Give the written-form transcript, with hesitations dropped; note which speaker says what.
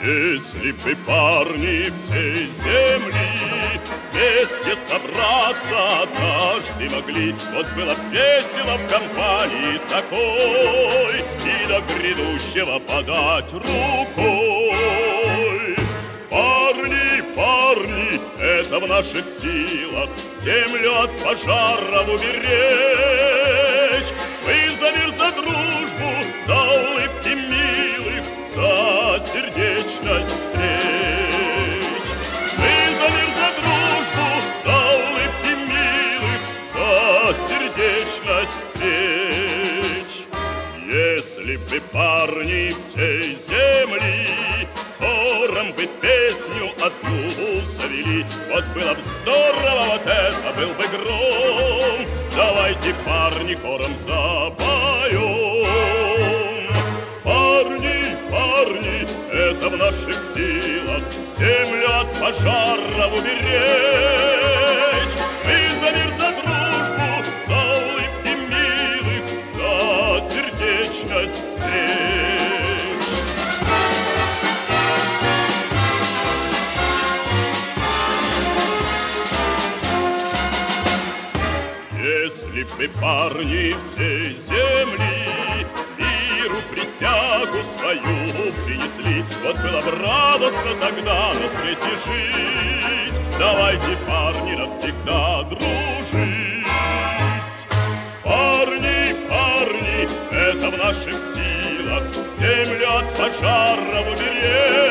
Speaker 1: Если бы парни всей земли вместе собраться однажды могли, вот было б весело в компании такой и до грядущего подать рукой. Парни, парни, это в наших силах землю от пожаров уберечь. Вы за мир, за дружбу, за улыбки милых, за сердечность встреч. Мы за мир, за дружбу, за улыбки милых, за сердечность встреч. Если бы парни всей земли хором бы песню одну завели, вот было бы здорово, вот это был бы гром. Давайте, парни, хором запоем. Парни, парни, это в наших силах землю от пожаров уберечь. Мы за мир, за дружбу, за улыбки милых, за сердечность встреч. Если бы парни всей земли миру присягу свою принесли, вот было бы радостно тогда на свете жить. Давайте, парни, навсегда дружить. Парни, парни, это в наших силах землю от пожаров уберечь.